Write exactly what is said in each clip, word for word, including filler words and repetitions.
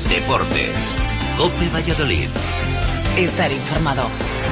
Deportes. COPE Valladolid. Estar informado.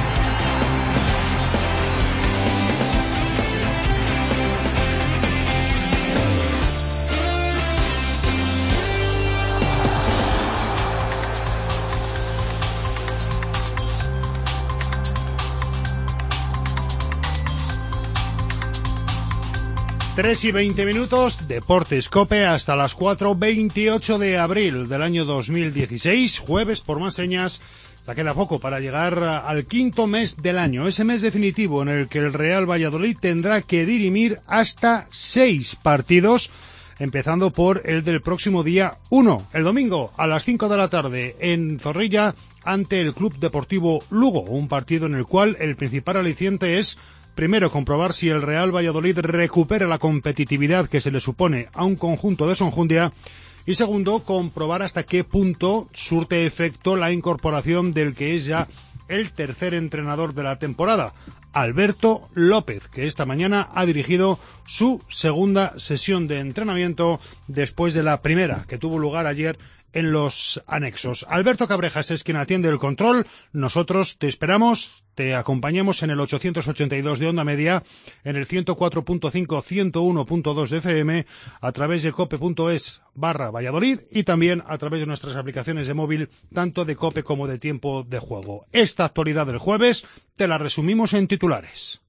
tres y veinte minutos, Deportes COPE hasta las cuatro, veintiocho de abril del año dos mil dieciséis, jueves por más señas. Ya queda poco para llegar al quinto mes del año, ese mes definitivo en el que el Real Valladolid tendrá que dirimir hasta seis partidos, empezando por el del próximo día uno, el domingo a las cinco de la tarde en Zorrilla ante el Club Deportivo Lugo, un partido en el cual el principal aliciente es primero, comprobar si el Real Valladolid recupera la competitividad que se le supone a un conjunto de Sonjundia. Y segundo, comprobar hasta qué punto surte efecto la incorporación del que es ya el tercer entrenador de la temporada, Alberto López, que esta mañana ha dirigido su segunda sesión de entrenamiento después de la primera, que tuvo lugar ayer en los anexos. Alberto Cabrejas es quien atiende el control. Nosotros te esperamos, te acompañamos en el ochocientos ochenta y dos de onda media, en el ciento cuatro punto cinco, ciento uno punto dos de F M, a través de cope.es barra Valladolid y también a través de nuestras aplicaciones de móvil, tanto de COPE como de Tiempo de Juego. Esta actualidad del jueves te la resumimos en titulares.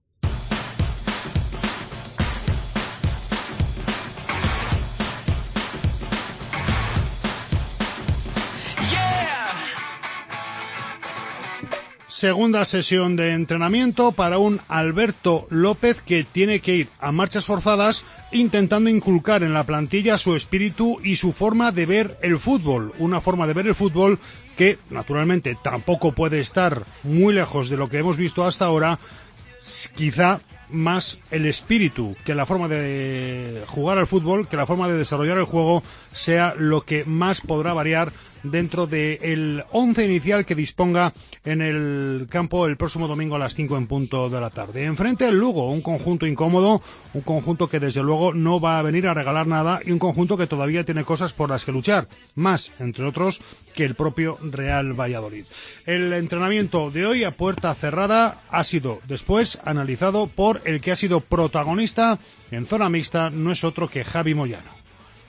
Segunda sesión de entrenamiento para un Alberto López que tiene que ir a marchas forzadas intentando inculcar en la plantilla su espíritu y su forma de ver el fútbol. Una forma de ver el fútbol que, naturalmente, tampoco puede estar muy lejos de lo que hemos visto hasta ahora. Quizá más el espíritu que la forma de jugar al fútbol, que la forma de desarrollar el juego sea lo que más podrá variar dentro del once inicial que disponga en el campo el próximo domingo a las cinco en punto de la tarde. Enfrente el Lugo, un conjunto incómodo, un conjunto que desde luego no va a venir a regalar nada y un conjunto que todavía tiene cosas por las que luchar, más, entre otros, que el propio Real Valladolid. El entrenamiento de hoy a puerta cerrada ha sido después analizado por el que ha sido protagonista en zona mixta, no es otro que Javi Moyano.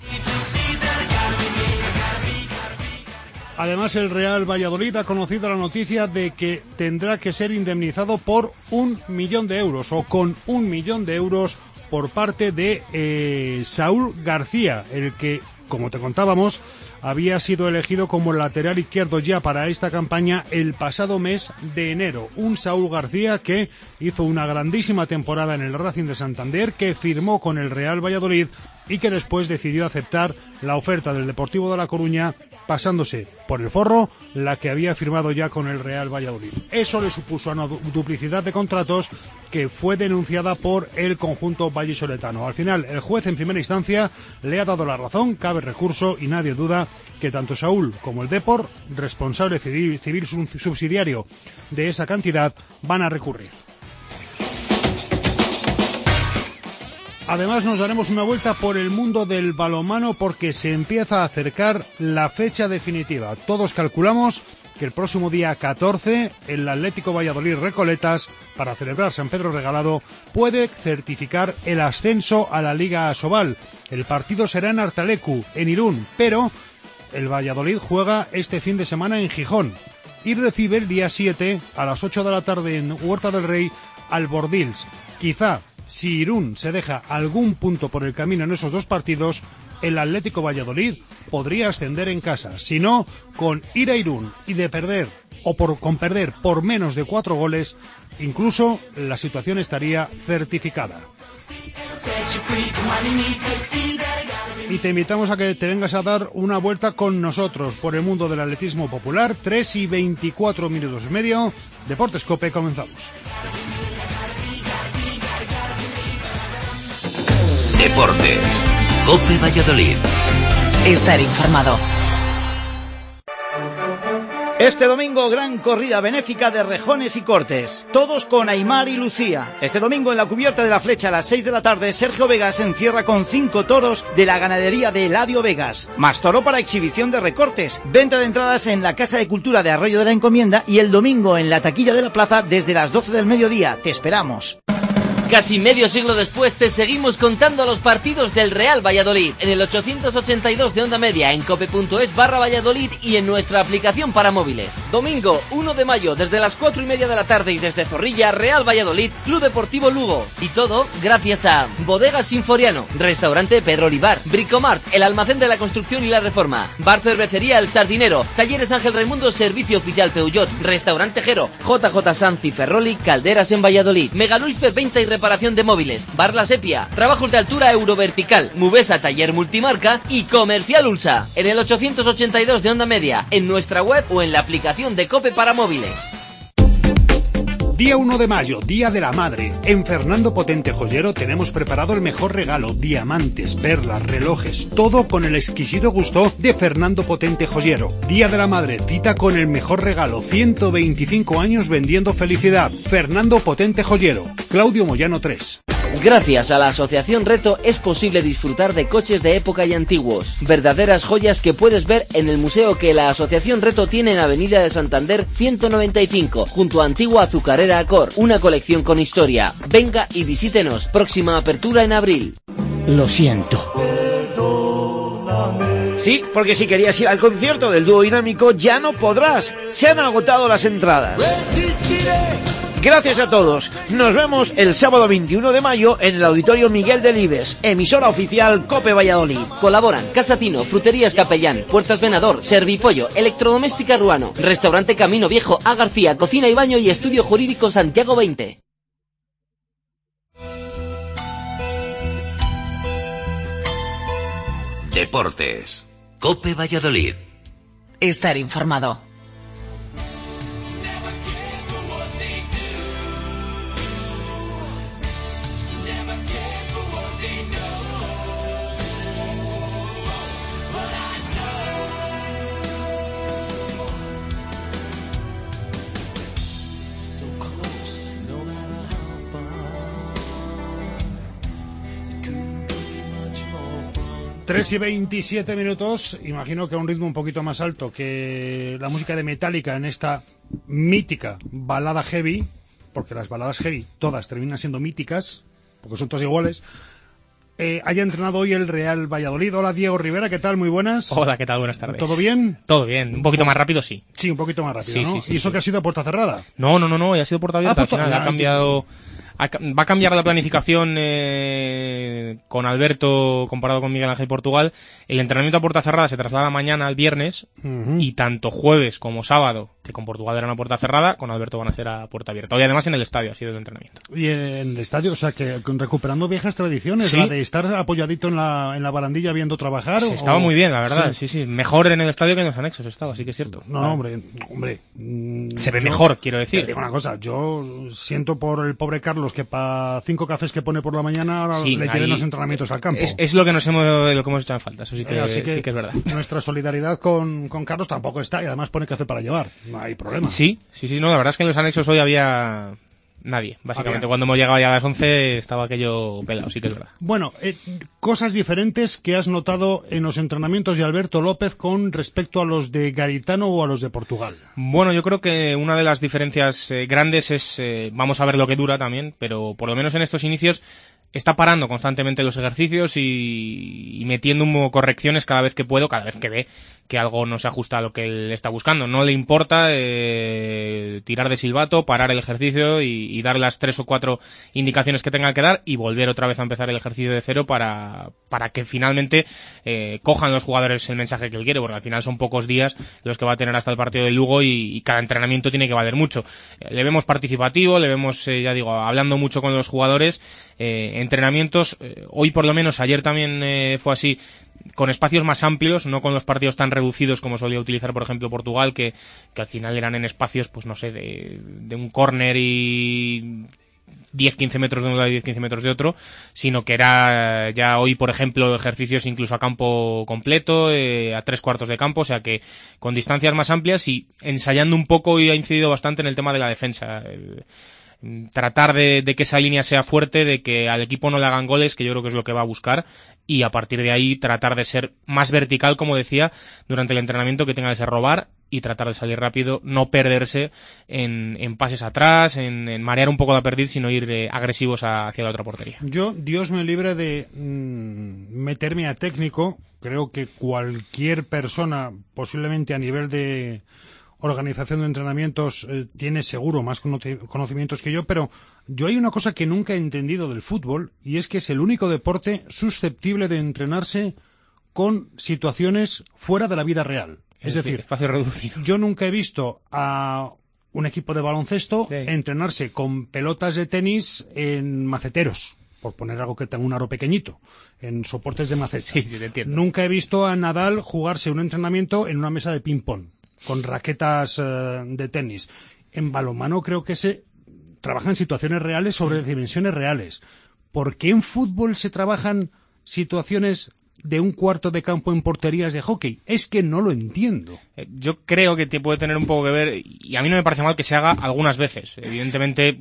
Además, el Real Valladolid ha conocido la noticia de que tendrá que ser indemnizado por un millón de euros o con un millón de euros por parte de eh, Saúl García, el que, como te contábamos, había sido elegido como lateral izquierdo ya para esta campaña el pasado mes de enero. Un Saúl García que hizo una grandísima temporada en el Racing de Santander, que firmó con el Real Valladolid y que después decidió aceptar la oferta del Deportivo de La Coruña, pasándose por el forro la que había firmado ya con el Real Valladolid. Eso le supuso una duplicidad de contratos que fue denunciada por el conjunto vallisoletano. Al final, el juez en primera instancia le ha dado la razón, cabe recurso y nadie duda que tanto Saúl como el Depor, responsable civil, civil subsidiario de esa cantidad, van a recurrir. Además, nos daremos una vuelta por el mundo del balonmano porque se empieza a acercar la fecha definitiva. Todos calculamos que el próximo día catorce el Atlético Valladolid Recoletas, para celebrar San Pedro Regalado, puede certificar el ascenso a la Liga Asobal. El partido será en Artalecu, en Irún, pero el Valladolid juega este fin de semana en Gijón y recibe el día siete a las ocho de la tarde en Huerta del Rey al Bordils. Quizá, si Irún se deja algún punto por el camino en esos dos partidos, el Atlético Valladolid podría ascender en casa. Si no, con ir a Irún y de perder, o por, con perder por menos de cuatro goles, incluso la situación estaría certificada. Y te invitamos a que te vengas a dar una vuelta con nosotros por el mundo del atletismo popular. tres y veinticuatro minutos y medio. Deportes COPE, comenzamos. Deportes. COPE Valladolid. Estar informado. Este domingo, gran corrida benéfica de rejones y cortes. Todos con Aimar y Lucía. Este domingo, en la cubierta de la Flecha, a las seis de la tarde, Sergio Vegas se encierra con cinco toros de la ganadería de Eladio Vegas. Más toro para exhibición de recortes. Venta de entradas en la Casa de Cultura de Arroyo de la Encomienda y el domingo en la taquilla de la plaza desde las doce del mediodía. Te esperamos. Casi medio siglo después te seguimos contando los partidos del Real Valladolid en el ochocientos ochenta y dos de Onda Media, en cope.es barra Valladolid y en nuestra aplicación para móviles. Domingo uno de mayo desde las cuatro y media de la tarde y desde Zorrilla, Real Valladolid, Club Deportivo Lugo. Y todo gracias a Bodegas Sinforiano, Restaurante Pedro Olivar, Bricomart, el almacén de la construcción y la reforma, Bar Cervecería El Sardinero, Talleres Ángel Raimundo, Servicio Oficial Peugeot, Restaurante Jero, J J Sanz y Ferroli, Calderas en Valladolid, Megalulfer Venta y Reparación de móviles, Bar La Sepia, Trabajos de Altura Eurovertical, Mubesa Taller Multimarca y Comercial Ulsa. En el ochocientos ochenta y dos de Onda Media, en nuestra web o en la aplicación de COPE para móviles. Día uno de mayo, Día de la Madre. En Fernando Potente Joyero tenemos preparado el mejor regalo: diamantes, perlas, relojes, todo con el exquisito gusto de Fernando Potente Joyero. Día de la Madre, cita con el mejor regalo: ciento veinticinco años vendiendo felicidad. Fernando Potente Joyero, Claudio Moyano tres. Gracias a la Asociación Reto es posible disfrutar de coches de época y antiguos, verdaderas joyas que puedes ver en el museo que la Asociación Reto tiene en Avenida de Santander ciento noventa y cinco, junto a Antigua Azucarera Acor, una colección con historia. Venga y visítenos, próxima apertura en abril. Lo siento. Sí, porque si querías ir al concierto del dúo dinámico ya no podrás. Se han agotado las entradas. Gracias a todos. Nos vemos el sábado veintiuno de mayo en el Auditorio Miguel Delibes, emisora oficial COPE Valladolid. Colaboran Casatino, Fruterías Capellán, Puertas Venador, Servipollo, Electrodoméstica Ruano, Restaurante Camino Viejo, A García, Cocina y Baño y Estudio Jurídico Santiago veinte. Deportes. COPE Valladolid. Estar informado. tres y veintisiete minutos, imagino que a un ritmo un poquito más alto que la música de Metallica en esta mítica balada heavy, porque las baladas heavy todas terminan siendo míticas, porque son todas iguales. Eh, haya entrenado hoy el Real Valladolid. Hola, Diego Rivera, ¿qué tal? Muy buenas. Hola, ¿qué tal? Buenas tardes. ¿Todo bien? Todo bien, un poquito más rápido, sí. Sí, un poquito más rápido, sí, ¿no? Sí, sí, ¿Y eso sí. que ha sido a puerta cerrada? No, no, no, no, ya ha sido puerta abierta. Ah, al final puerta, ha cambiado... Va a cambiar la planificación eh, con Alberto comparado con Miguel Ángel Portugal. El entrenamiento a puerta cerrada se traslada mañana al viernes, uh-huh. Y tanto jueves como sábado, que con Portugal era una puerta cerrada, con Alberto van a ser a puerta abierta. Hoy además en el estadio ha sido el entrenamiento. Y en el estadio, o sea, que recuperando viejas tradiciones, sí. La de estar apoyadito en la, en la barandilla viendo trabajar. Sí, o... estaba muy bien, la verdad, sí. sí, sí, mejor en el estadio que en los anexos estaba, sí que es cierto. No, no, hombre, hombre. Se ve yo, mejor, quiero decir. Te digo una cosa, yo siento por el pobre Carlos que para cinco cafés que pone por la mañana ahora sí, le lleven los entrenamientos al campo. Es, es lo que nos hemos, lo que hemos hecho en falta, eso sí que, eh, así que, sí que es verdad. Nuestra solidaridad con, con Carlos tampoco está, y además pone café para llevar, no hay problema. Sí, sí, sí, no, la verdad es que en los anexos hoy había nadie, básicamente. Había. Cuando hemos llegado ya a las once estaba aquello pelado, sí que es verdad. Bueno, eh, cosas diferentes que has notado en los entrenamientos de Alberto López con respecto a los de Garitano o a los de Portugal. Bueno, yo creo que una de las diferencias eh, grandes es, eh, vamos a ver lo que dura también, pero por lo menos en estos inicios está parando constantemente los ejercicios y, y metiendo un, correcciones cada vez que puedo, cada vez que ve que algo no se ajusta a lo que él está buscando. No le importa eh, tirar de silbato, parar el ejercicio y, y dar las tres o cuatro indicaciones que tenga que dar y volver otra vez a empezar el ejercicio de cero para, para que finalmente eh, cojan los jugadores el mensaje que él quiere, porque al final son pocos días los que va a tener hasta el partido de Lugo y, y cada entrenamiento tiene que valer mucho. Eh, le vemos participativo, le vemos, eh, ya digo, hablando mucho con los jugadores, eh, entrenamientos, eh, hoy por lo menos, ayer también eh, fue así, con espacios más amplios, no con los partidos tan reducidos como solía utilizar, por ejemplo, Portugal, que, que al final eran en espacios, pues no sé, de, de un córner y diez quince metros de un lado y diez quince metros de otro, sino que era ya hoy, por ejemplo, ejercicios incluso a campo completo, eh, a tres cuartos de campo, o sea que con distancias más amplias y ensayando un poco, y ha incidido bastante en el tema de la defensa. Eh, tratar de, de que esa línea sea fuerte, de que al equipo no le hagan goles, que yo creo que es lo que va a buscar, y a partir de ahí tratar de ser más vertical, como decía, durante el entrenamiento, que tenga que ser robar y tratar de salir rápido, no perderse en, en pases atrás, en, en marear un poco la perdiz, sino ir eh, agresivos a, hacia la otra portería. Yo, Dios me libre de mmm, meterme a técnico. Creo que cualquier persona, posiblemente a nivel de organización de entrenamientos, eh, tiene seguro más conocimientos que yo, pero yo hay una cosa que nunca he entendido del fútbol, y es que es el único deporte susceptible de entrenarse con situaciones fuera de la vida real. Es, es decir, espacio reducido. Yo nunca he visto a un equipo de baloncesto sí. entrenarse con pelotas de tenis en maceteros, por poner algo que tenga un aro pequeñito, en soportes de maceta. Sí, sí, te entiendo. Nunca he visto a Nadal jugarse un entrenamiento en una mesa de ping-pong, con raquetas uh, de tenis. En balonmano creo que se trabaja en situaciones reales sobre dimensiones reales. ¿Por qué en fútbol se trabajan situaciones de un cuarto de campo en porterías de hockey? Es que no lo entiendo. Yo creo que te puede tener un poco que ver, y a mí no me parece mal que se haga algunas veces. Evidentemente,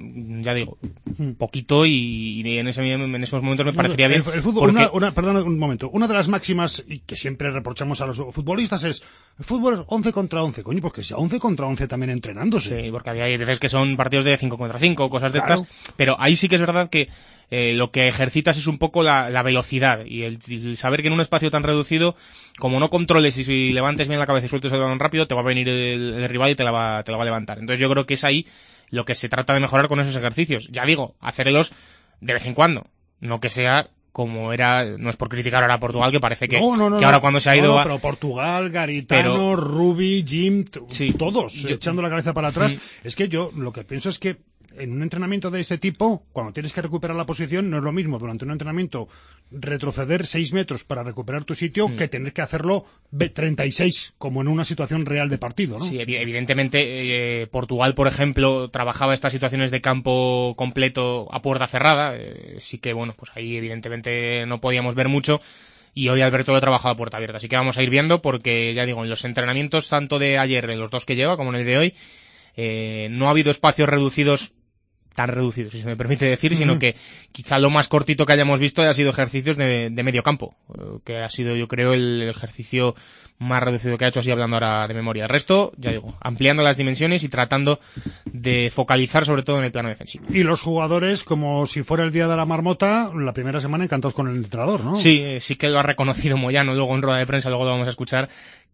ya digo, poquito, y, y en, ese, en esos momentos me parecería el, bien. El fútbol, porque... una, una, perdón un momento, una de las máximas y que siempre reprochamos a los futbolistas es el fútbol es once contra once, coño, pues que sea once contra once también entrenándose. Sí, porque había veces que son partidos de cinco contra cinco, cosas de claro. estas, pero ahí sí que es verdad que Eh, lo que ejercitas es un poco la, la velocidad y el, el saber que en un espacio tan reducido, como no controles y si levantes bien la cabeza y sueltes el balón rápido, te va a venir el, el rival y te la, va, te la va a levantar. Entonces yo creo que es ahí lo que se trata de mejorar con esos ejercicios. Ya digo, hacerlos de vez en cuando, no que sea como era, no es por criticar ahora a Portugal, que parece que, no, no, no, que ahora no, cuando se ha no, ido no, a... pero Portugal, Garitano, pero... Rubi, Jim, sí, todos yo... echando la cabeza para atrás. Mm. Es que yo lo que pienso es que en un entrenamiento de este tipo, cuando tienes que recuperar la posición, no es lo mismo durante un entrenamiento retroceder seis metros para recuperar tu sitio mm. que tener que hacerlo treinta y seis, como en una situación real de partido, ¿no? Sí, evidentemente eh, Portugal, por ejemplo, trabajaba estas situaciones de campo completo a puerta cerrada, eh, sí que, bueno, pues ahí evidentemente no podíamos ver mucho. Y hoy Alberto lo ha trabajado a puerta abierta, así que vamos a ir viendo, porque ya digo, en los entrenamientos tanto de ayer, en los dos que lleva, como en el de hoy, eh, no ha habido espacios reducidos, tan reducidos, si se me permite decir, sino que quizá lo más cortito que hayamos visto haya sido ejercicios de, de medio campo, que ha sido, yo creo, el ejercicio más reducido que ha hecho, así hablando ahora de memoria. El resto, ya digo, ampliando las dimensiones y tratando de focalizar sobre todo en el plano defensivo. Y los jugadores, como si fuera el día de la marmota, la primera semana encantados con el entrenador, ¿no? Sí, sí que lo ha reconocido Moyano luego en rueda de prensa, luego lo vamos a escuchar,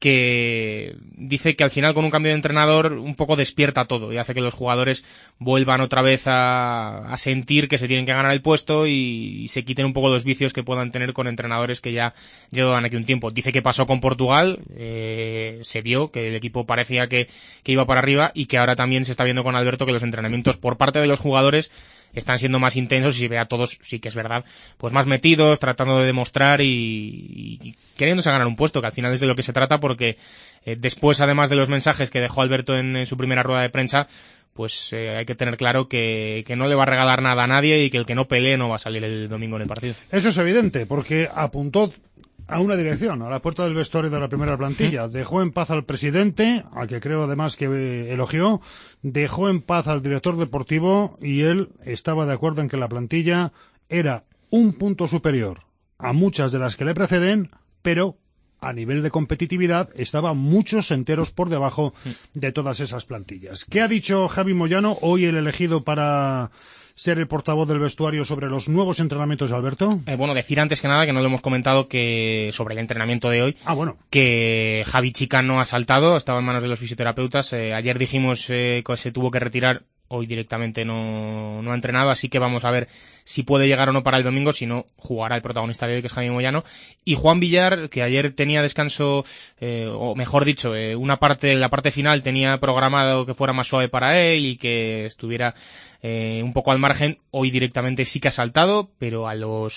que dice que al final con un cambio de entrenador un poco despierta todo y hace que los jugadores vuelvan otra vez a, a sentir que se tienen que ganar el puesto y, y se quiten un poco los vicios que puedan tener con entrenadores que ya llevan aquí un tiempo. Dice que pasó con Portugal, eh, se vio que el equipo parecía que, que iba para arriba, y que ahora también se está viendo con Alberto que los entrenamientos por parte de los jugadores están siendo más intensos, y se ve a todos, sí que es verdad, pues más metidos, tratando de demostrar y, y queriéndose ganar un puesto, que al final es de lo que se trata, porque eh, después, además de los mensajes que dejó Alberto en, en su primera rueda de prensa, pues eh, hay que tener claro que, que no le va a regalar nada a nadie y que el que no pelee no va a salir el domingo en el partido. Eso es evidente, porque apuntó a una dirección, a la puerta del vestuario de la primera plantilla. ¿Mm? Dejó en paz al presidente, al que creo además que eh, elogió, dejó en paz al director deportivo, y él estaba de acuerdo en que la plantilla era un punto superior a muchas de las que le preceden, pero a nivel de competitividad estaba muchos enteros por debajo de todas esas plantillas. ¿Qué ha dicho Javi Moyano, hoy el elegido para ser el portavoz del vestuario, sobre los nuevos entrenamientos de Alberto? Eh, bueno, decir antes que nada, que no lo hemos comentado, que sobre el entrenamiento de hoy, ah, bueno. que Javi Chica no ha saltado, estaba en manos de los fisioterapeutas. Eh, ayer dijimos eh, que se tuvo que retirar, hoy directamente no, no ha entrenado, así que vamos a ver si puede llegar o no para el domingo. Si no, jugará el protagonista de hoy, que es Javi Moyano. Y Juan Villar, que ayer tenía descanso, eh, o mejor dicho, eh, una parte, la parte final tenía programado que fuera más suave para él y que estuviera eh, un poco al margen. Hoy directamente sí que ha saltado, pero a los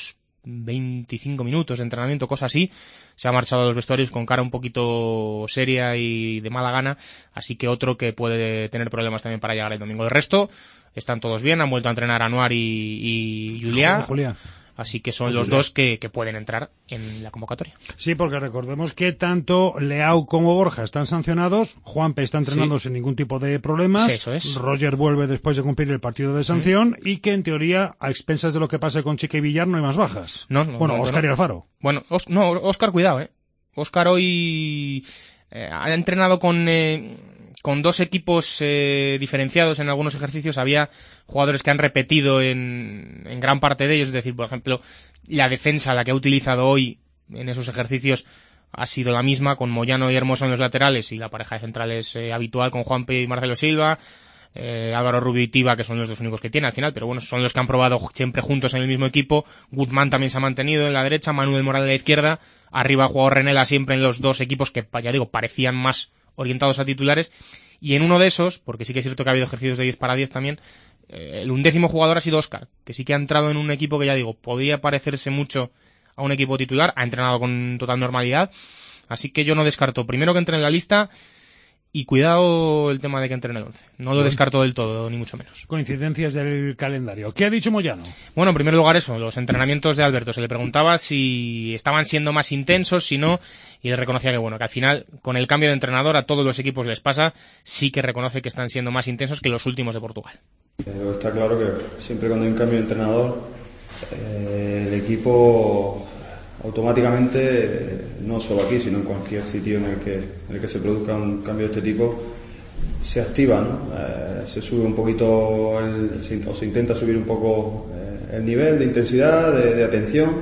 veinticinco minutos de entrenamiento, cosa así. Se ha marchado a los vestuarios con cara un poquito seria y de mala gana, así que otro que puede tener problemas también para llegar el domingo. El resto están todos bien, han vuelto a entrenar Anuar y, y Juliá. Juliá. Así que son los dos que, que pueden entrar en la convocatoria. Sí, porque recordemos que tanto Leao como Borja están sancionados, Juanpe está entrenando sí. sin ningún tipo de problemas, sí, eso es. Roger vuelve después de cumplir el partido de sanción sí. y que en teoría, a expensas de lo que pase con Chique y Villar, no hay más bajas. No, no, bueno, no, Óscar no. y Alfaro. Bueno, Os, no, Óscar, cuidado, eh. Óscar hoy eh, ha entrenado con... Eh, con dos equipos eh, diferenciados en algunos ejercicios. Había jugadores que han repetido en, en gran parte de ellos, es decir, por ejemplo, la defensa, la que ha utilizado hoy en esos ejercicios, ha sido la misma, con Moyano y Hermoso en los laterales y la pareja de centrales eh, habitual con Juanpe y Marcelo Silva, eh, Álvaro Rubio y Tiba, que son los dos únicos que tiene al final, pero bueno, son los que han probado siempre juntos en el mismo equipo. Guzmán también se ha mantenido en la derecha, Manuel Moral en la izquierda, arriba ha jugado Renela siempre en los dos equipos que, ya digo, parecían más orientados a titulares, y en uno de esos, porque sí que es cierto que ha habido ejercicios de diez para diez también, eh, el undécimo jugador ha sido Óscar, que sí que ha entrado en un equipo que, ya digo, podía parecerse mucho a un equipo titular, ha entrenado con total normalidad, así que yo no descarto, primero que entre en la lista, y cuidado el tema de que entre en el once. No lo descarto del todo, ni mucho menos. Coincidencias del calendario. ¿Qué ha dicho Moyano? Bueno, en primer lugar eso, los entrenamientos de Alberto. Se le preguntaba si estaban siendo más intensos, si no, y él reconocía que bueno, que al final, con el cambio de entrenador a todos los equipos les pasa, sí que reconoce que están siendo más intensos que los últimos de Portugal. Eh, está claro que siempre cuando hay un cambio de entrenador, eh, el equipo automáticamente, no solo aquí, sino en cualquier sitio en el que, en el que se produzca un cambio de este tipo, se activa, ¿no? Eh, se sube un poquito, el, se, o se intenta subir un poco eh, el nivel de intensidad, de, de atención,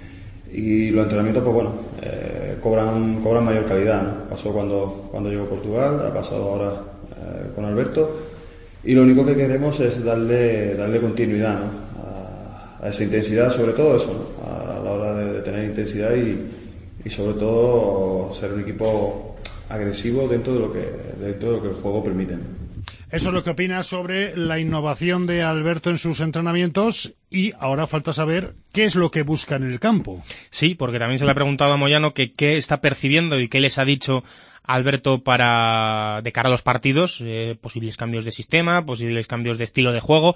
y los entrenamientos, pues bueno, eh, cobran, cobran mayor calidad, ¿no? Pasó cuando, cuando llegó Portugal, ha pasado ahora eh, con Alberto, y lo único que queremos es darle, darle continuidad, ¿no? a, a esa intensidad, sobre todo eso, ¿no? A, a la hora de, de tener intensidad y, y sobre todo ser un equipo agresivo dentro de lo que dentro de lo que el juego permite. Eso es lo que opina sobre la innovación de Alberto en sus entrenamientos, y ahora falta saber qué es lo que busca en el campo. Sí, porque también se le ha preguntado a Moyano que qué está percibiendo y qué les ha dicho Alberto para de cara a los partidos, eh, posibles cambios de sistema, posibles cambios de estilo de juego,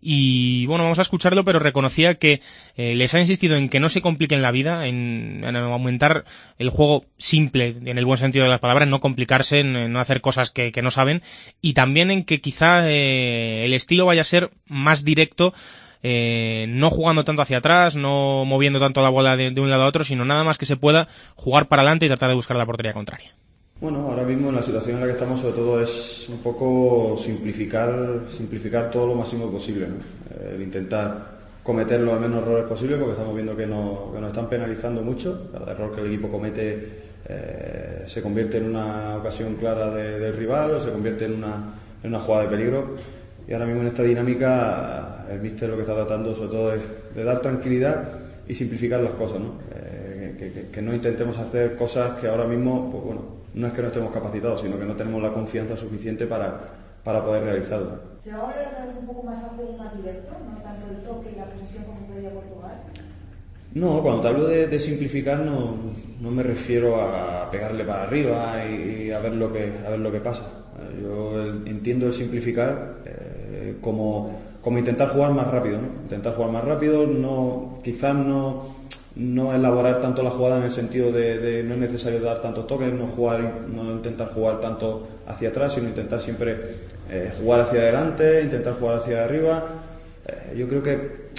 y bueno, vamos a escucharlo, pero reconocía que eh, les ha insistido en que no se compliquen la vida, en, en aumentar el juego simple, en el buen sentido de las palabras, no complicarse, en, en no hacer cosas que, que no saben, y también en que quizá eh, el estilo vaya a ser más directo, Eh, no jugando tanto hacia atrás, no moviendo tanto la bola de, de un lado a otro, sino nada más que se pueda jugar para adelante y tratar de buscar la portería contraria. Bueno, ahora mismo en la situación en la que estamos, sobre todo es un poco simplificar simplificar todo lo máximo posible, ¿no? Eh, el intentar cometer los menos errores posibles, porque estamos viendo que, no, que nos están penalizando mucho. Cada error que el equipo comete eh, se convierte en una ocasión clara de, del rival, o se convierte en una, en una jugada de peligro. Y ahora mismo en esta dinámica el míster lo que está tratando sobre todo es de dar tranquilidad y simplificar las cosas, ¿no? Eh, que, que, que no intentemos hacer cosas que ahora mismo, pues bueno, no es que no estemos capacitados, sino que no tenemos la confianza suficiente para, para poder realizarlo. ¿Se va a volver otra vez un poco más amplio y más directo? ¿No tanto el toque y la posesión como podía Portugal? No, cuando te hablo de, de simplificar no, no me refiero a pegarle para arriba y, y a ver lo que a ver lo que pasa. Yo el, entiendo el simplificar eh, como, como intentar jugar más rápido, ¿no? Intentar jugar más rápido, no, quizás no, no elaborar tanto la jugada en el sentido de, de no es necesario dar tantos toques, no jugar, no intentar jugar tanto hacia atrás, sino intentar siempre eh, jugar hacia adelante, intentar jugar hacia arriba. Eh, yo creo que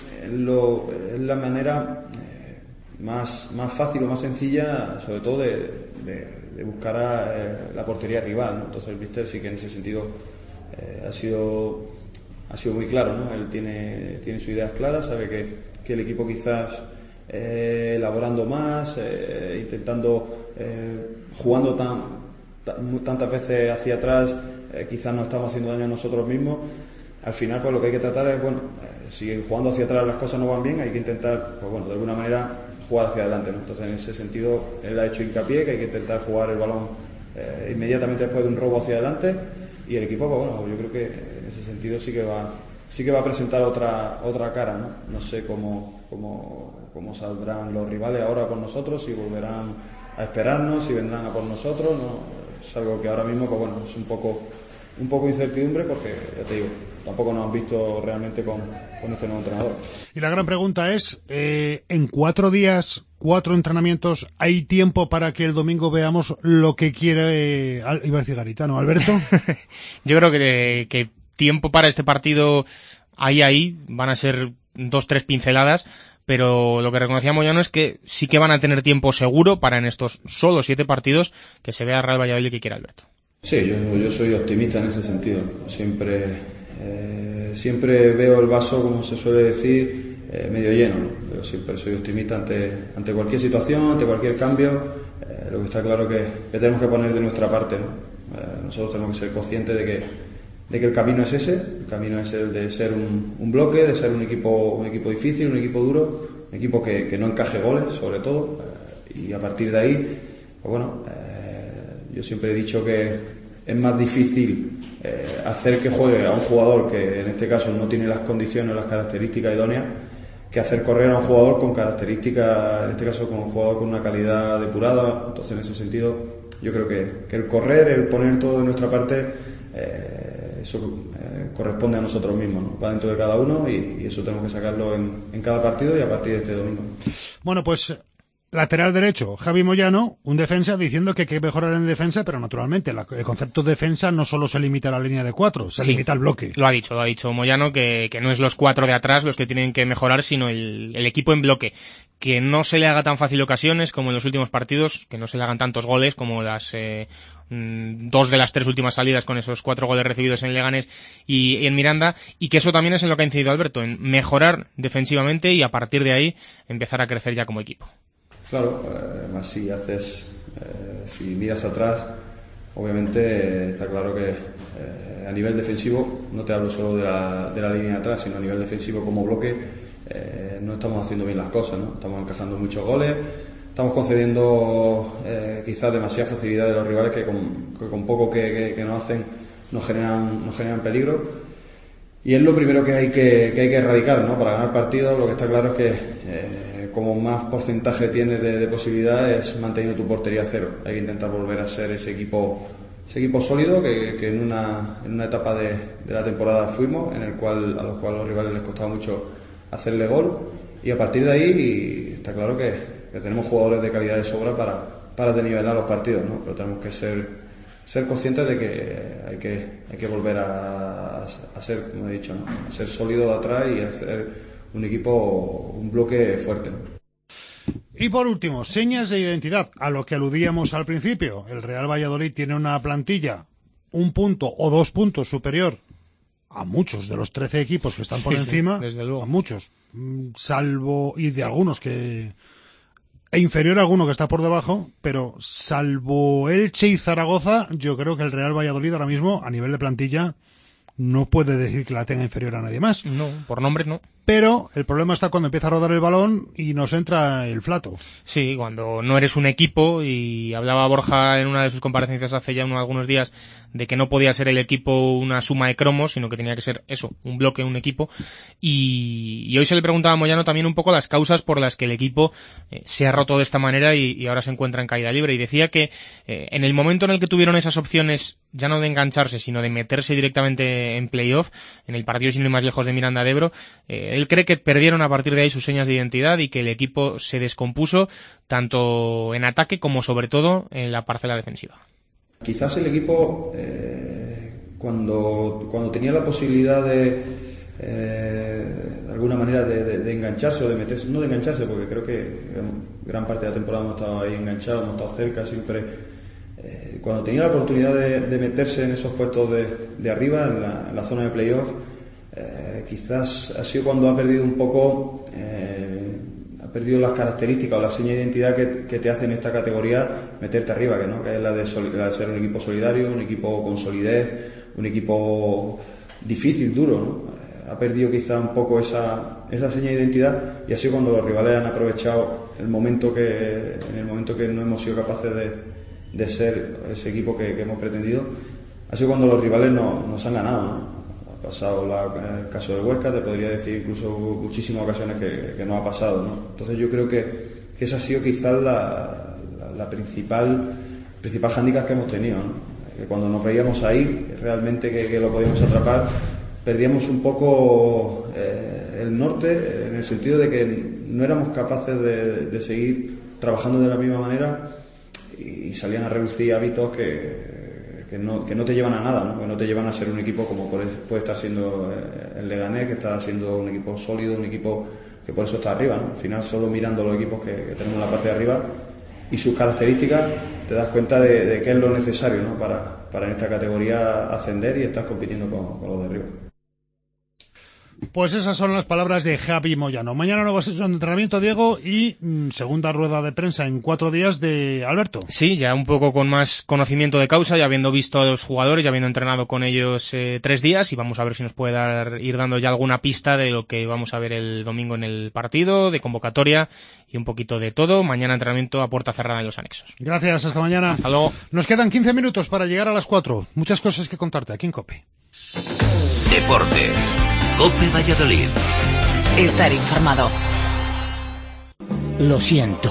lo, es la manera eh, más, más fácil o más sencilla, sobre todo de, de de buscar a eh, la portería rival, ¿no? Entonces el míster sí que en ese sentido eh, ha sido ha sido muy claro, ¿no? Él tiene tiene sus ideas claras, sabe que, que el equipo quizás eh, elaborando más, eh, intentando eh, jugando tan, tan tantas veces hacia atrás, eh, quizás nos estamos haciendo daño a nosotros mismos. Al final, pues lo que hay que tratar es, bueno, eh, si jugando hacia atrás las cosas no van bien, hay que intentar, pues bueno, de alguna manera jugar hacia adelante, ¿no? Entonces en ese sentido él ha hecho hincapié que hay que intentar jugar el balón eh, inmediatamente después de un robo hacia adelante, y el equipo, pues bueno, yo creo que en ese sentido sí que va sí que va a presentar otra otra cara, ¿no? No sé cómo cómo cómo saldrán los rivales ahora con nosotros, si volverán a esperarnos, si vendrán a por nosotros, no, es algo que ahora mismo, pues bueno, es un poco, un poco incertidumbre porque, ya te digo, tampoco nos han visto realmente con, con este nuevo entrenador. Y la gran pregunta es, eh, en cuatro días, cuatro entrenamientos, ¿hay tiempo para que el domingo veamos lo que quiere, eh, iba a decir Garitano, Alberto? Yo creo que, que tiempo para este partido hay ahí, van a ser dos, tres pinceladas, pero lo que reconocía Moyano es que sí que van a tener tiempo seguro para en estos solo siete partidos que se vea Real Valladolid que quiera Alberto. Sí, yo, yo soy optimista en ese sentido. Siempre, eh, siempre veo el vaso, como se suele decir, eh, medio lleno, ¿no? Yo siempre soy optimista ante, ante cualquier situación, ante cualquier cambio. Eh, lo que está claro que, que tenemos que poner de nuestra parte, ¿no? Eh, nosotros tenemos que ser conscientes de que, de que el camino es ese, el camino es el de ser un, un bloque, de ser un equipo, un equipo difícil, un equipo duro, un equipo que, que no encaje goles, sobre todo, eh, y a partir de ahí, pues bueno, eh, yo siempre he dicho que es más difícil eh, hacer que juegue a un jugador que en este caso no tiene las condiciones, las características idóneas, que hacer correr a un jugador con características, en este caso con un jugador con una calidad depurada. Entonces, en ese sentido, yo creo que, que el correr, el poner todo de nuestra parte, eh, eso eh, corresponde a nosotros mismos, ¿no? Va dentro de cada uno y, y eso tenemos que sacarlo en, en cada partido y a partir de este domingo. Bueno, pues lateral derecho, Javi Moyano, un defensa diciendo que hay que mejorar en defensa, pero naturalmente la, el concepto de defensa no solo se limita a la línea de cuatro, se sí, limita al bloque. Lo ha dicho, lo ha dicho Moyano, que, que no es los cuatro de atrás los que tienen que mejorar, sino el, el equipo en bloque. Que no se le haga tan fácil ocasiones como en los últimos partidos, que no se le hagan tantos goles como las eh, dos de las tres últimas salidas con esos cuatro goles recibidos en Leganés y, y en Miranda, y que eso también es en lo que ha incidido Alberto, en mejorar defensivamente y a partir de ahí empezar a crecer ya como equipo. Claro, además si haces, eh, si miras atrás, obviamente eh, está claro que eh, a nivel defensivo, no te hablo solo de la, de la línea de atrás, sino a nivel defensivo como bloque, eh, no estamos haciendo bien las cosas, ¿no? Estamos encajando muchos goles, estamos concediendo eh, quizás demasiada facilidad de los rivales que con, que con poco que, que, que nos hacen nos generan, nos generan peligro. Y es lo primero que hay que, que hay que erradicar, ¿no? Para ganar partidos, lo que está claro es que eh, como más porcentaje tienes de, de posibilidades manteniendo tu portería a cero. Hay que intentar volver a ser ese equipo ese equipo sólido que, que en una en una etapa de, de la temporada fuimos, en el cual a los cuales los rivales les costaba mucho hacerle gol, y a partir de ahí está claro que, que tenemos jugadores de calidad de sobra para, para desnivelar los partidos, ¿no? Pero tenemos que ser ser conscientes de que hay que hay que volver a, a ser, como he dicho, ¿no? A ser sólido de atrás y a ser un equipo, un bloque fuerte, ¿no? Y por último, señas de identidad, a lo que aludíamos al principio. El Real Valladolid tiene una plantilla un punto o dos puntos superior a muchos de los trece equipos que están por sí, encima, sí, desde luego. A muchos, salvo, y de algunos que, e inferior a alguno que está por debajo, pero salvo Elche y Zaragoza, yo creo que el Real Valladolid ahora mismo, a nivel de plantilla, no puede decir que la tenga inferior a nadie más. No, por nombre no. Pero el problema está cuando empieza a rodar el balón y nos entra el flato. Sí, cuando no eres un equipo, y hablaba Borja en una de sus comparecencias hace ya unos, algunos días de que no podía ser el equipo una suma de cromos, sino que tenía que ser eso, un bloque, un equipo. Y, y hoy se le preguntaba a Moyano también un poco las causas por las que el equipo eh, se ha roto de esta manera y, y ahora se encuentra en caída libre. Y decía que eh, en el momento en el que tuvieron esas opciones, ya no de engancharse, sino de meterse directamente en playoff, en el partido sin ir más lejos de Miranda de Ebro, eh, él cree que perdieron a partir de ahí sus señas de identidad y que el equipo se descompuso tanto en ataque como sobre todo en la parcela defensiva. Quizás el equipo eh, cuando, cuando tenía la posibilidad de eh, de alguna manera de, de, de engancharse o de meterse, no de engancharse porque creo que gran parte de la temporada hemos estado ahí enganchados, hemos estado cerca siempre, eh, cuando tenía la oportunidad de, de meterse en esos puestos de, de arriba en la, en la zona de playoff, eh, quizás ha sido cuando ha perdido un poco eh, ha perdido las características o la seña de identidad que, que te hace en esta categoría meterte arriba, que no, que es la de, sol, la de ser un equipo solidario, un equipo con solidez, un equipo difícil, duro, ¿no? Ha perdido quizá un poco esa, esa seña de identidad, y ha sido cuando los rivales han aprovechado el momento que en el momento que no hemos sido capaces de, de ser ese equipo que, que hemos pretendido, ha sido cuando los rivales no, nos han ganado, ¿no? pasado la, el caso del Huesca, te podría decir incluso muchísimas ocasiones que, que no ha pasado, ¿no? Entonces yo creo que, que esa ha sido quizás la, la, la principal principal hándicap que hemos tenido, ¿no? Que cuando nos veíamos ahí realmente que, que lo podíamos atrapar, perdíamos un poco eh, el norte, en el sentido de que no éramos capaces de, de seguir trabajando de la misma manera y salían a reducir hábitos que, que, no, que no te llevan a nada, ¿no? Que no te llevan a ser un equipo como puede estar siendo el Leganés, que está siendo un equipo sólido, un equipo que por eso está arriba, ¿no? Al final, solo mirando los equipos que, que tenemos en la parte de arriba y sus características, te das cuenta de, de qué es lo necesario, ¿no? para, para en esta categoría ascender y estar compitiendo con, con los de arriba. Pues esas son las palabras de Javi Moyano. Mañana nueva sesión de entrenamiento, Diego, y mmm, segunda rueda de prensa en cuatro días de Alberto. Sí, ya un poco con más conocimiento de causa, ya habiendo visto a los jugadores, ya habiendo entrenado con ellos eh, tres días, y vamos a ver si nos puede dar, ir dando ya alguna pista de lo que vamos a ver el domingo en el partido, de convocatoria y un poquito de todo. Mañana entrenamiento a puerta cerrada en los anexos. Gracias, hasta mañana. Hasta luego. Nos quedan quince minutos para llegar a las cuatro. Muchas cosas que contarte aquí en COPE. Deportes. COPE Valladolid. Estar informado. Lo siento.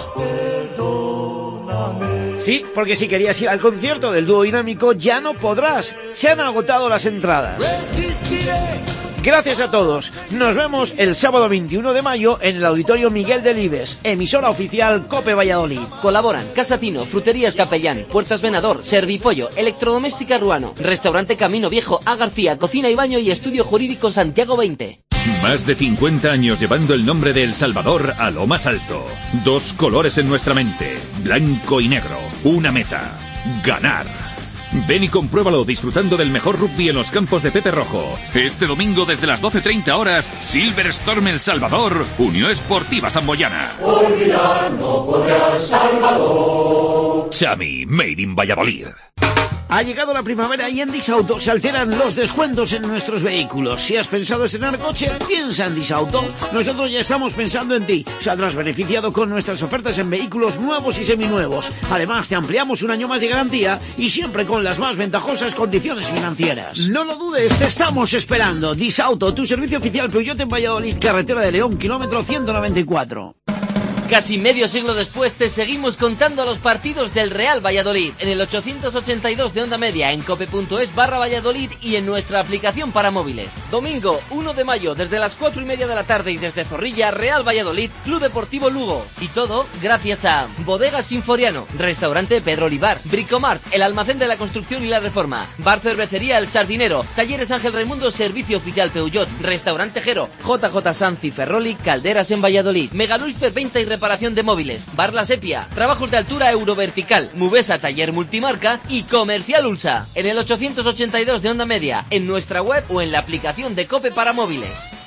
Sí, porque si querías ir al concierto del dúo dinámico ya no podrás. Se han agotado las entradas. Gracias a todos. Nos vemos el sábado veintiuno de mayo en el Auditorio Miguel Delibes, emisora oficial COPE Valladolid. Colaboran Casa Tino, Fruterías Capellán, Puertas Venador, Servipollo, Electrodoméstica Ruano, Restaurante Camino Viejo A García, Cocina y Baño y Estudio Jurídico Santiago veinte. Más de cincuenta años llevando el nombre de El Salvador a lo más alto. Dos colores en nuestra mente, blanco y negro. Una meta, ganar. Ven y compruébalo disfrutando del mejor rugby en los campos de Pepe Rojo. Este domingo desde las doce treinta horas, Silverstorm El Salvador, Unión Esportiva Samboyana. Olvidar no podré al Salvador. Chami, Made in Valladolid. Ha llegado la primavera y en Disauto se alteran los descuentos en nuestros vehículos. Si has pensado estrenar coche, piensa en Disauto. Nosotros ya estamos pensando en ti. Saldrás beneficiado con nuestras ofertas en vehículos nuevos y seminuevos. Además, te ampliamos un año más de garantía y siempre con las más ventajosas condiciones financieras. No lo dudes, te estamos esperando. Disauto, tu servicio oficial Peugeot en Valladolid, carretera de León, kilómetro ciento noventa y cuatro. Casi medio siglo después te seguimos contando los partidos del Real Valladolid en el ochocientos ochenta y dos de onda media, en cope.es barra Valladolid y en nuestra aplicación para móviles. Domingo uno de mayo desde las cuatro y media de la tarde y desde Zorrilla, Real Valladolid, Club Deportivo Lugo. Y todo gracias a Bodegas Sinforiano, Restaurante Pedro Olivar, Bricomart, el almacén de la construcción y la reforma, Bar Cervecería El Sardinero, Talleres Ángel Raimundo, Servicio Oficial Peugeot, Restaurante Jero, J J Sanz y Ferroli, Calderas en Valladolid, Megalulfer Venta y Reparación de móviles, Bar La Sepia, Trabajos de Altura Eurovertical, Mubesa Taller Multimarca y Comercial Ulsa. En el ochocientos ochenta y dos de onda media, en nuestra web o en la aplicación de COPE para móviles.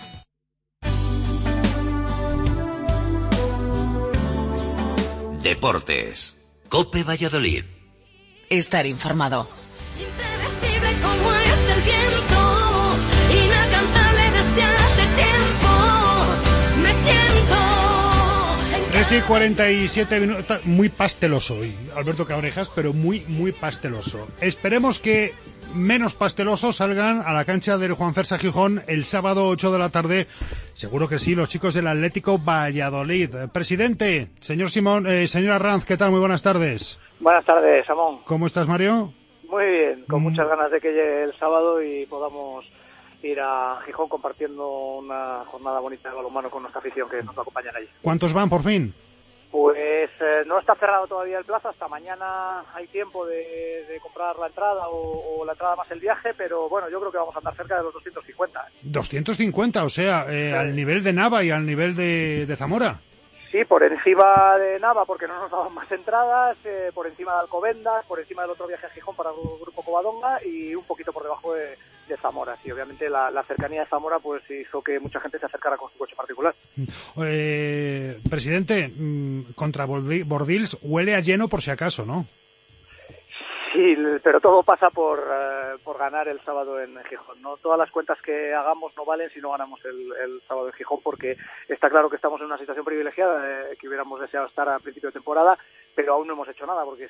Deportes. COPE Valladolid. Estar informado. Impredecible como es el viento, inalcanzable desde hace tiempo, me siento. tres y cuarenta y siete minutos, muy pasteloso hoy, Alberto Cabrejas, pero muy, muy pasteloso. Esperemos que menos pastelosos salgan a la cancha del Juan Fersa Gijón el sábado ocho de la tarde. Seguro que sí, los chicos del Atlético Valladolid. Presidente, señor Simón, eh, señor Arranz, ¿qué tal? Muy buenas tardes. Buenas tardes, Samón. ¿Cómo estás, Mario? Muy bien, con Mm. muchas ganas de que llegue el sábado y podamos ir a Gijón compartiendo una jornada bonita de balonmano con nuestra afición que nos va a acompañar allí. ¿Cuántos van por fin? Pues eh, no está cerrado todavía el plazo, hasta mañana hay tiempo de, de comprar la entrada o, o la entrada más el viaje, pero bueno, yo creo que vamos a andar cerca de los doscientos cincuenta. doscientos cincuenta, o sea, eh, Sí. al nivel de Nava y al nivel de, de Zamora. Sí, por encima de Nava, porque no nos daban más entradas, eh, por encima de Alcobendas, por encima del otro viaje a Gijón para el Grupo Covadonga y un poquito por debajo de, de Zamora. Sí, obviamente la, la cercanía de Zamora pues hizo que mucha gente se acercara con su coche particular. Eh, presidente, mm, contra Bordi- Bordils huele a lleno por si acaso, ¿no? Sí, pero todo pasa por, eh, por ganar el sábado en Gijón, ¿no? Todas las cuentas que hagamos no valen si no ganamos el, el sábado en Gijón, porque está claro que estamos en una situación privilegiada, eh, que hubiéramos deseado estar a principio de temporada, pero aún no hemos hecho nada, porque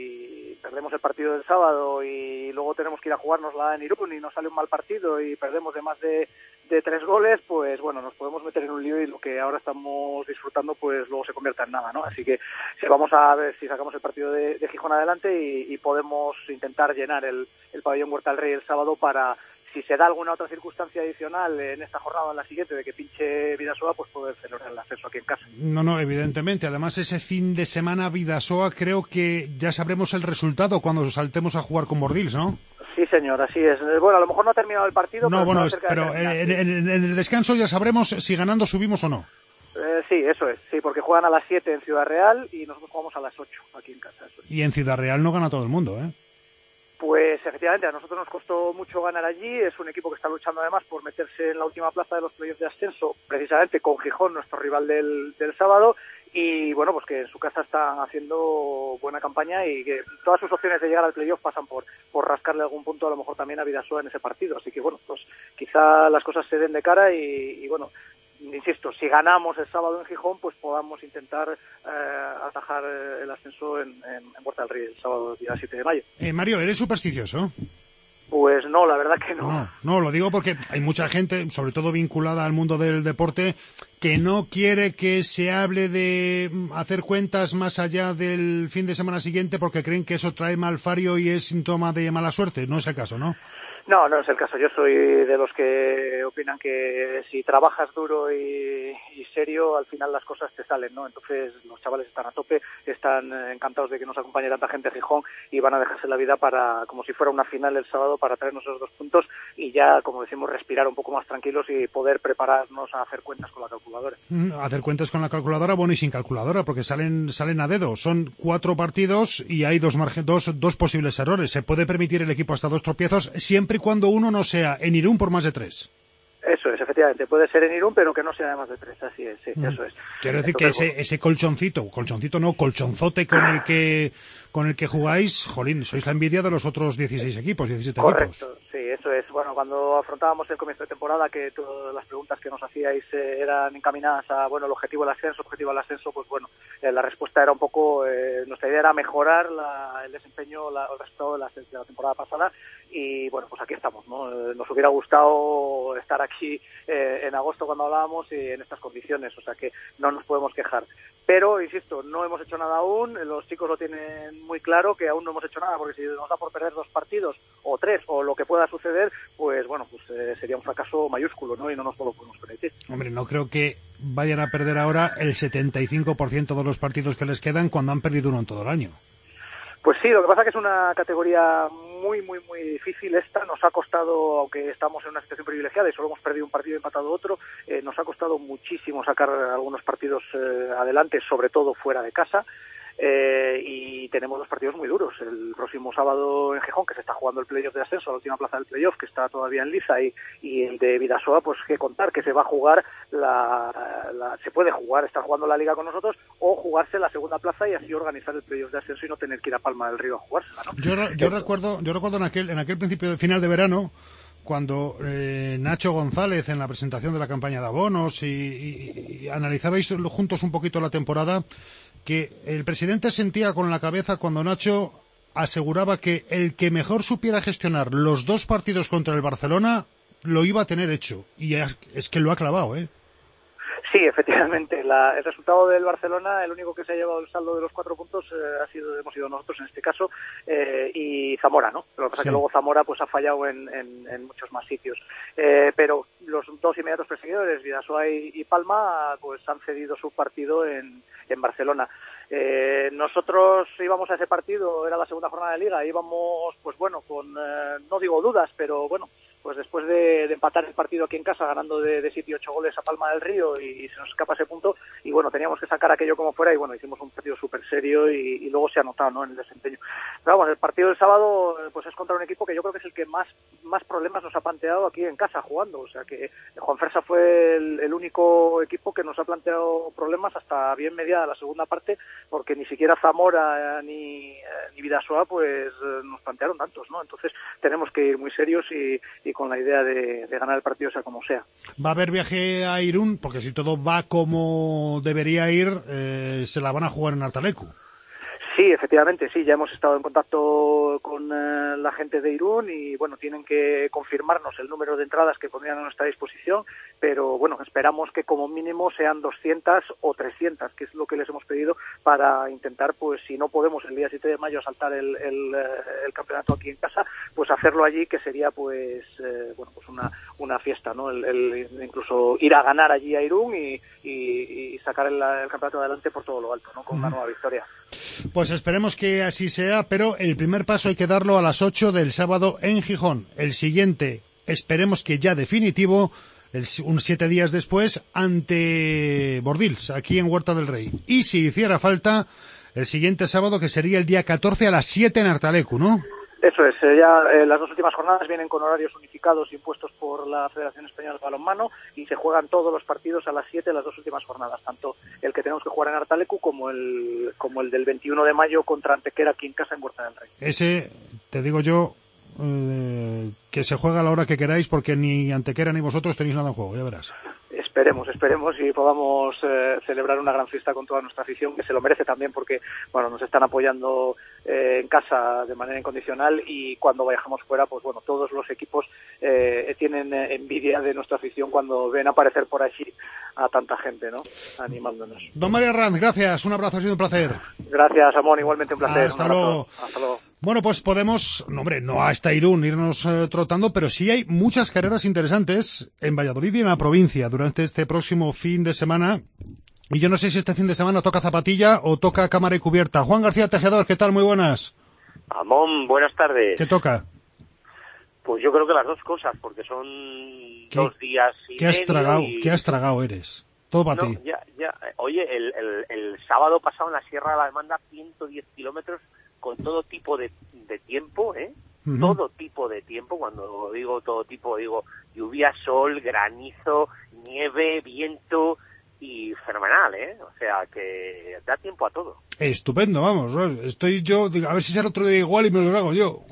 si perdemos el partido del sábado y luego tenemos que ir a jugárnosla en Irún y nos sale un mal partido y perdemos de más de, de tres goles, pues bueno, nos podemos meter en un lío y lo que ahora estamos disfrutando pues luego se convierta en nada, ¿no? Así que si vamos a ver si sacamos el partido de, de Gijón adelante y, y podemos intentar llenar el, el pabellón Huerta del Rey el sábado para, si se da alguna otra circunstancia adicional en esta jornada o en la siguiente de que pinche Bidasoa, pues poder celebrar el ascenso aquí en casa. No, no, evidentemente. Además, ese fin de semana Bidasoa creo que ya sabremos el resultado cuando saltemos a jugar con Bordils, ¿no? Sí, señor, así es. Bueno, a lo mejor no ha terminado el partido. No, pero bueno, está es, cerca de pero terminar, en, sí. en- en el descanso ya sabremos si ganando subimos o no. Eh, sí, eso es. Sí, porque juegan a las siete en Ciudad Real y nosotros jugamos a las ocho aquí en casa. Eso es. Y en Ciudad Real no gana todo el mundo, ¿eh? Pues efectivamente, a nosotros nos costó mucho ganar allí. Es un equipo que está luchando además por meterse en la última plaza de los playoffs de ascenso, precisamente con Gijón, nuestro rival del, del sábado. Y bueno, pues que en su casa están haciendo buena campaña y que todas sus opciones de llegar al playoff pasan por, por rascarle algún punto a lo mejor también a Bidasoa en ese partido. Así que bueno, pues quizá las cosas se den de cara y, y bueno, insisto, si ganamos el sábado en Gijón, pues podamos intentar eh, atajar el ascenso en, en, en Huerta del Rey el sábado día siete de mayo. Eh, Mario, ¿eres supersticioso? Pues no, la verdad que no. No, no, lo digo porque hay mucha gente, sobre todo vinculada al mundo del deporte, que no quiere que se hable de mm, hacer cuentas más allá del fin de semana siguiente porque creen que eso trae malfario y es síntoma de mala suerte. No es el caso, ¿no? No, no es el caso. Yo soy de los que opinan que si trabajas duro y, y serio, al final las cosas te salen, ¿no? Entonces los chavales están a tope, están eh, encantados de que nos acompañe tanta gente a Gijón y van a dejarse la vida para, como si fuera una final el sábado, para traernos esos dos puntos y ya, como decimos, respirar un poco más tranquilos y poder prepararnos a hacer cuentas con la calculadora. Mm, Hacer cuentas con la calculadora, bueno, y sin calculadora, porque salen salen a dedo. Son cuatro partidos y hay dos, margen, dos, dos posibles errores. Se puede permitir el equipo hasta dos tropiezos siempre y cuando uno no sea en Irún por más de tres. Eso es, efectivamente. Puede ser en Irún, pero que no sea de más de tres. Así es, sí, Mm. eso es. Quiero decir Entonces, que ese, ese colchoncito, colchoncito no, colchonzote con el que con el que jugáis, jolín, sois la envidia de los otros dieciséis equipos, diecisiete equipos. Correcto, sí, eso es. Bueno, cuando afrontábamos el comienzo de temporada, que todas las preguntas que nos hacíais eh, eran encaminadas a, bueno, el objetivo del ascenso, objetivo del ascenso, pues bueno, eh, la respuesta era un poco, eh, nuestra idea era mejorar la, el desempeño, la, el resultado de la, de la temporada pasada y bueno, pues aquí estamos, ¿no? Eh, nos hubiera gustado estar aquí eh, en agosto cuando hablábamos y en estas condiciones, o sea que no nos podemos quejar. Pero, insisto, no hemos hecho nada aún, los chicos lo tienen muy claro que aún no hemos hecho nada, porque si nos da por perder dos partidos o tres o lo que pueda suceder, pues bueno, pues eh, sería un fracaso mayúsculo, ¿no? Y no nos lo podemos permitir. Hombre, no creo que vayan a perder ahora el setenta y cinco por ciento de los partidos que les quedan cuando han perdido uno en todo el año. Pues sí, lo que pasa es que es una categoría muy, muy, muy difícil esta. Nos ha costado, aunque estamos en una situación privilegiada y solo hemos perdido un partido y empatado otro, eh, nos ha costado muchísimo sacar algunos partidos eh, adelante, sobre todo fuera de casa. Eh, y tenemos dos partidos muy duros. El próximo sábado en Gijón, que se está jugando el playoff de ascenso, la última plaza del playoff, que está todavía en liza, y, y el de Bidasoa, pues qué contar, que se va a jugar, la, la, se puede jugar, estar jugando la liga con nosotros, o jugarse la segunda plaza y así organizar el playoff de ascenso y no tener que ir a Palma del Río a jugársela, ¿no? Yo, yo recuerdo, yo recuerdo en aquel, en aquel principio de final de verano, cuando eh, Nacho González en la presentación de la campaña de abonos y, y, y analizabais juntos un poquito la temporada, que el presidente sentía con la cabeza cuando Nacho aseguraba que el que mejor supiera gestionar los dos partidos contra el Barcelona lo iba a tener hecho. Y es que lo ha clavado, ¿eh? Sí, efectivamente. La, el resultado del Barcelona, el único que se ha llevado el saldo de los cuatro puntos eh, ha sido hemos sido nosotros en este caso eh, y Zamora, ¿no? Lo que pasa es sí. que luego Zamora pues ha fallado en, en, en muchos más sitios. Eh, pero los dos inmediatos perseguidores, Bidasoa y, y Palma, pues han cedido su partido en, en Barcelona. Eh, nosotros íbamos a ese partido, era la segunda jornada de Liga, íbamos, pues bueno, con, eh, no digo dudas, pero bueno, pues después de, de empatar el partido aquí en casa, ganando de, de siete y ocho goles a Palma del Río, y, y se nos escapa ese punto, y bueno, teníamos que sacar aquello como fuera, y bueno, hicimos un partido súper serio, y, y luego se ha notado, ¿no?, en el desempeño. Pero vamos, el partido del sábado, pues es contra un equipo que yo creo que es el que más, más problemas nos ha planteado aquí en casa jugando, o sea que Juan Fersa fue el, el único equipo que nos ha planteado problemas hasta bien mediada la segunda parte, porque ni siquiera Zamora eh, ni, eh, ni Vidasoa pues eh, nos plantearon tantos, ¿no? Entonces tenemos que ir muy serios y, y con la idea de, de ganar el partido sea como sea. ¿Va a haber viaje a Irún? Porque si todo va como debería ir, eh, se la van a jugar en Artalecu. Sí, efectivamente, sí, ya hemos estado en contacto con eh, la gente de Irún y, bueno, tienen que confirmarnos el número de entradas que pondrían a nuestra disposición, pero, bueno, esperamos que como mínimo sean doscientas o trescientas, que es lo que les hemos pedido para intentar, pues, si no podemos el día siete de mayo saltar el, el, el campeonato aquí en casa, pues hacerlo allí, que sería, pues, eh, bueno, pues una, una fiesta, ¿no? El, el, incluso ir a ganar allí a Irún y, y, y sacar el, el campeonato adelante por todo lo alto, ¿no? Con una nueva victoria. Pues esperemos que así sea, pero el primer paso hay que darlo a las ocho del sábado en Gijón. El siguiente, esperemos que ya definitivo, el, un siete días después, ante Bordils, aquí en Huerta del Rey. Y si hiciera falta, el siguiente sábado, que sería el día catorce a las siete en Artalecu, ¿no? Eso es, eh, ya eh, las dos últimas jornadas vienen con horarios unificados impuestos por la Federación Española de Balonmano y se juegan todos los partidos a las siete las dos últimas jornadas, tanto el que tenemos que jugar en Artalecu como el como el del veintiuno de mayo contra Antequera aquí en casa en Huerta del Rey. Ese, te digo yo, eh, que se juega a la hora que queráis porque ni Antequera ni vosotros tenéis nada en juego, ya verás. Esperemos, esperemos y podamos eh, celebrar una gran fiesta con toda nuestra afición, que se lo merece también porque, bueno, nos están apoyando eh, en casa de manera incondicional y cuando viajamos fuera, pues bueno, todos los equipos eh, tienen envidia de nuestra afición cuando ven aparecer por allí a tanta gente, ¿no? Animándonos. Don Mario Arranz, gracias, un abrazo, ha sido un placer. Gracias, Amón, igualmente un placer. Hasta un luego. Hasta luego. Bueno, pues podemos, no, hombre, no hasta Irún irnos eh, trotando, pero sí hay muchas carreras interesantes en Valladolid y en la provincia durante este próximo fin de semana. Y yo no sé si este fin de semana toca zapatilla o toca cámara y cubierta. Juan García Tejedor, ¿qué tal? Muy buenas. Amón, buenas tardes. ¿Qué toca? Pues yo creo que las dos cosas, porque son ¿Qué, dos días y ¿qué has medio tragado? y... ¿Qué has tragado eres? Todo para no, ti. Ya, ya. Oye, el, el, el sábado pasado en la Sierra de la Demanda, ciento diez kilómetros con todo tipo de, de tiempo, ¿eh? Uh-huh. Todo tipo de tiempo, cuando digo todo tipo, digo lluvia, sol, granizo, nieve, viento y fenomenal, ¿eh? O sea, que da tiempo a todo. Estupendo, vamos, estoy yo, digo, a ver si será otro día igual y me lo hago yo.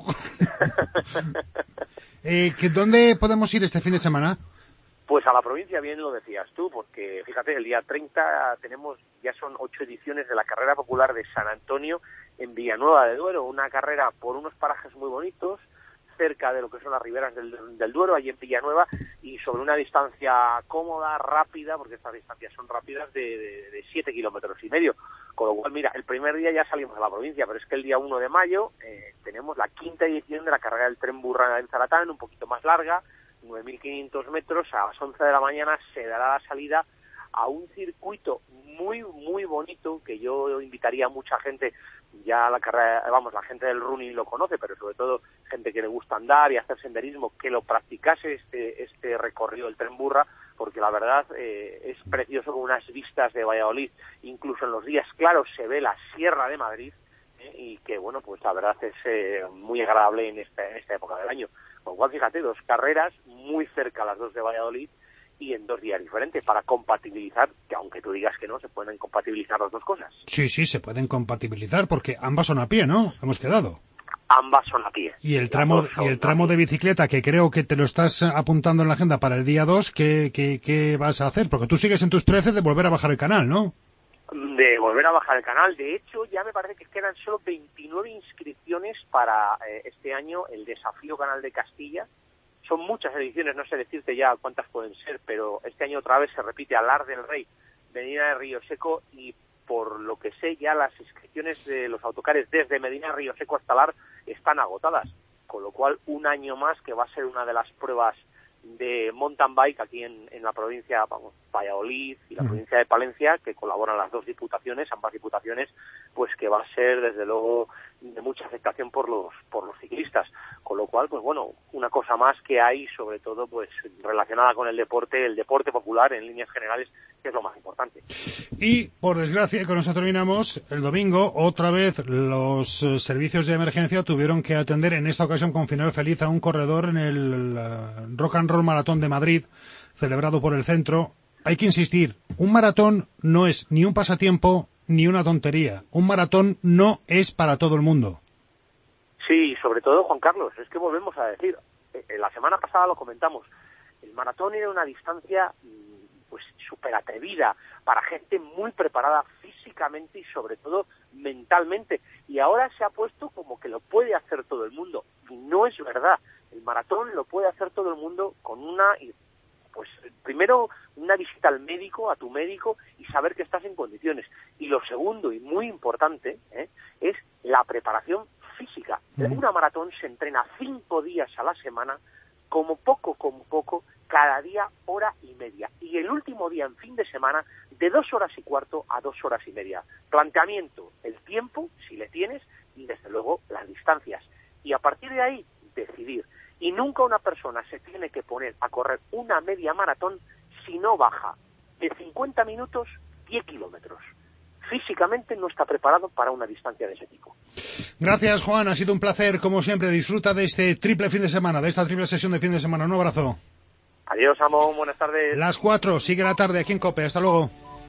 eh, ¿que ¿Dónde podemos ir este fin de semana? Pues a la provincia, bien lo decías tú, porque fíjate, el día treinta tenemos, ya son ocho ediciones de la Carrera Popular de San Antonio en Villanueva de Duero, una carrera por unos parajes muy bonitos, cerca de lo que son las riberas del, del Duero, allí en Villanueva, y sobre una distancia cómoda, rápida, porque estas distancias son rápidas, de, de, de siete kilómetros y medio. Con lo cual, mira, el primer día ya salimos a la provincia, pero es que el día uno de mayo eh, tenemos la quinta edición de la carrera del Tren Burra en Zaratán, un poquito más larga, nueve mil quinientos metros, a las once de la mañana se dará la salida a un circuito muy, muy bonito, que yo invitaría a mucha gente, ya la carrera, vamos, la gente del running lo conoce, pero sobre todo gente que le gusta andar y hacer senderismo, que lo practicase este, este recorrido del Tren Burra, porque la verdad eh, es precioso con unas vistas de Valladolid, incluso en los días claros se ve la Sierra de Madrid, eh, y que bueno, pues la verdad es eh, muy agradable en esta, en esta época del año. Con lo cual, fíjate, dos carreras muy cerca las dos de Valladolid y en dos días diferentes para compatibilizar, que aunque tú digas que no, se pueden compatibilizar las dos cosas. Sí, sí, se pueden compatibilizar porque ambas son a pie, ¿no? Hemos quedado. Ambas son a pie. Y el tramo y el tramo de bicicleta, que creo que te lo estás apuntando en la agenda para el día dos, ¿qué, qué, qué vas a hacer? Porque tú sigues en tus trece de volver a bajar el canal, ¿no? De volver a bajar el canal. De hecho, ya me parece que quedan solo veintinueve inscripciones para eh, este año el Desafío Canal de Castilla. Son muchas ediciones, no sé decirte ya cuántas pueden ser, pero este año otra vez se repite Alar del Rey, Medina de Río Seco, y por lo que sé ya las inscripciones de los autocares desde Medina de Río Seco hasta Alar están agotadas, con lo cual un año más, que va a ser una de las pruebas de mountain bike aquí en, en la provincia, vamos, Valladolid y la provincia de Palencia, que colaboran las dos diputaciones, ambas diputaciones, pues que va a ser desde luego de mucha aceptación por los por los ciclistas, con lo cual, pues bueno, una cosa más que hay, sobre todo pues relacionada con el deporte, el deporte popular en líneas generales, que es lo más importante. Y, por desgracia, con eso terminamos, el domingo, otra vez los eh, servicios de emergencia tuvieron que atender, en esta ocasión con final feliz, a un corredor en el uh, Rock and Roll Maratón de Madrid, celebrado por el centro. Hay que insistir, un maratón no es ni un pasatiempo ni una tontería. Un maratón no es para todo el mundo. Sí, sobre todo, Juan Carlos, es que volvemos a decir, eh, la semana pasada lo comentamos, el maratón era una distancia pues súper atrevida, para gente muy preparada físicamente y sobre todo mentalmente, y ahora se ha puesto como que lo puede hacer todo el mundo, y no es verdad. El maratón lo puede hacer todo el mundo con una, pues primero una visita al médico, a tu médico, y saber que estás en condiciones, y lo segundo y muy importante ¿eh? es la preparación física. Mm. Una maratón se entrena cinco días a la semana, como poco, como poco, cada día hora y media. Y el último día en fin de semana, de dos horas y cuarto a dos horas y media. Planteamiento, el tiempo, si le tienes, y desde luego las distancias. Y a partir de ahí, decidir. Y nunca una persona se tiene que poner a correr una media maratón si no baja de cincuenta minutos, diez kilómetros. Físicamente no está preparado para una distancia de ese tipo. Gracias, Juan. Ha sido un placer, como siempre. Disfruta de este triple fin de semana, de esta triple sesión de fin de semana. Un abrazo. Adiós, Amón. Buenas tardes. Las cuatro. Sigue la tarde aquí en COPE. Hasta luego.